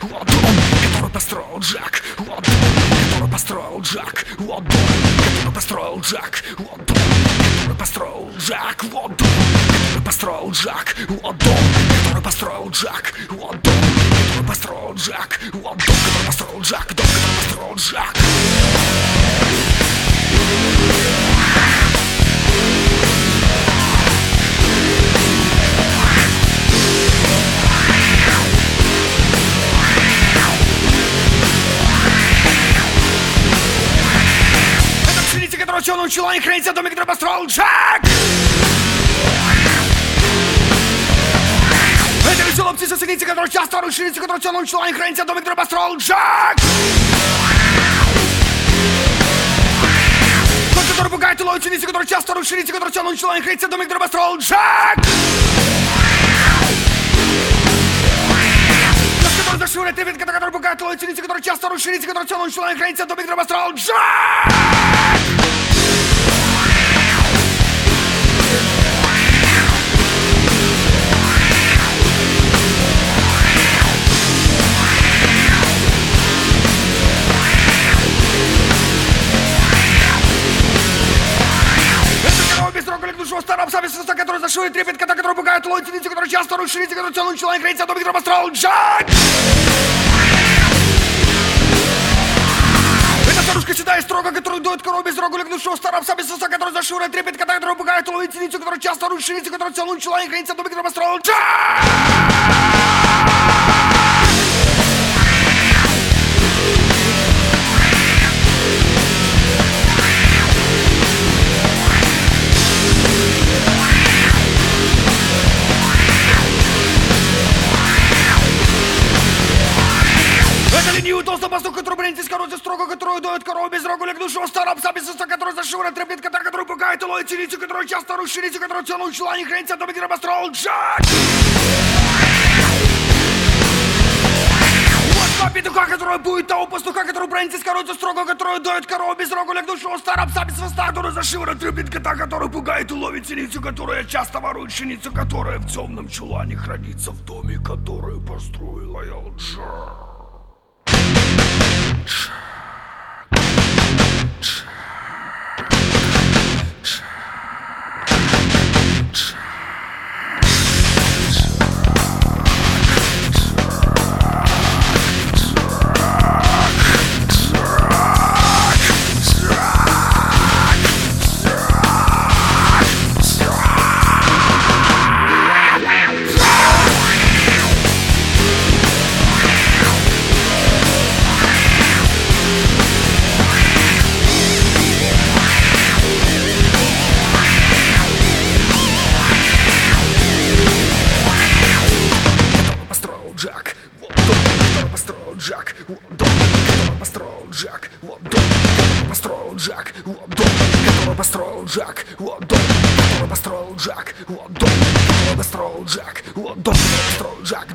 Вот дом, который построил Джек. Вот дом, который построил Джек. Вот дом, который построил Джек. Вот дом, который построил Джек. Вот дом, который построил Джек. Вот дом, который построил Джек. Вот дом, который построил Джек. Вот дом, который построил Джек. Дом, который построил Джек. Который научил, они хранить домик, который построил Джек. Это весело птица сыгница, который часто расширится, который тебя научил, они хранить домик, который построил Джек. Тот, который пугает и ловит синицы, который часто расширится, который тебя научил, они хранить домик, который построил Джек. Который зашивает ребят, который пугает и ловит синицы, который часто расширится, который тебя научил, они хранить домик, который построил Джек. Старом сами свиста, который зашивает трепет, который пугает ловит синицы, который часто расширится, который целый человек хранится, домик, который построил Джек. Это старушка седая строго, который дует корову без рога, легнувшего старом сами свиста, который зашивает трепет, который пугает ловит синицу, который часто расширится, который целый человек хранится, домик, который построил Джек. Толстый пастух, который бронится с короче строго, который дует корову без рога, легнувшего старом сами свиста, который зашивает трепет, который пугает и ловит синицу, который часто расширится, который целый человек хранится, домик, который построил Джек. Петуха, который будет того пастуха, который бронится с короче строго, который дует корову без рога, легнувшего старом сами свиста, который зашивает трепет, который пугает и ловит синицу, которая часто ворует пшеницу, которая в темном чулане хранится в доме, который построил Джек. Джек, вот дом, который построил Джек, вот дом, который построил Джек, вот дом, который построил Джек, вот дом, который построил Джек, вот дом, который построил Джек, вот дом, который построил Джек.